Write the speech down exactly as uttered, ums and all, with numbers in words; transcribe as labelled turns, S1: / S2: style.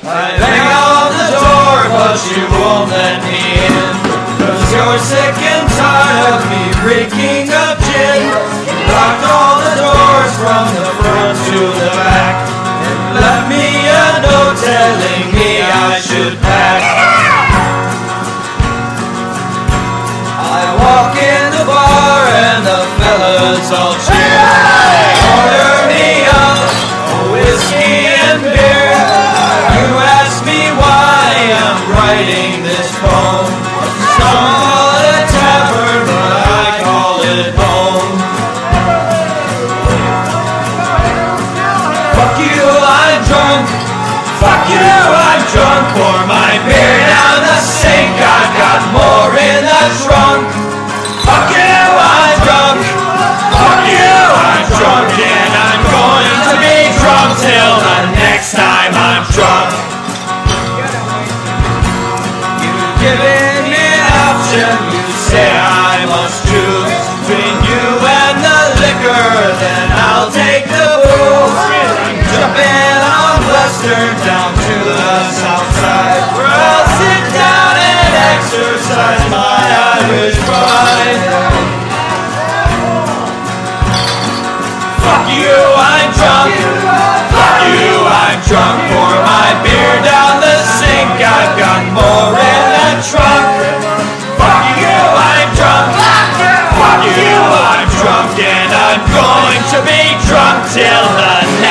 S1: I bang on the door, but you won't let me in. Cause you're sick and tired of me reeking of gin. Locked all the doors from the front to the back, and left me a note telling me I should pack. I walk in the bar and the fellas all cheer. They order me up a whiskey and beer. You ask me why I'm writing this poem. Some call it a tavern, but I call it home. Fuck you, I'm drunk. Fuck you, I'm drunk. Pour my beer down the sink. I've got more in the trunk. Fuck you, I'm drunk. Fuck you, I'm drunk. And I'm going to be drunk till the next time I'm drunk. You've given me an option. You say I must choose between you and the liquor. Then I'll take the booze. I'm jumping on Western down to the south side, where I'll sit down and exercise my Irish pride. Fuck you, I'm drunk. Fuck you, I'm drunk. Pour my beer down the sink. I've got more in the trunk. Fuck you, I'm drunk. Fuck you, I'm drunk. And I'm going to be drunk till the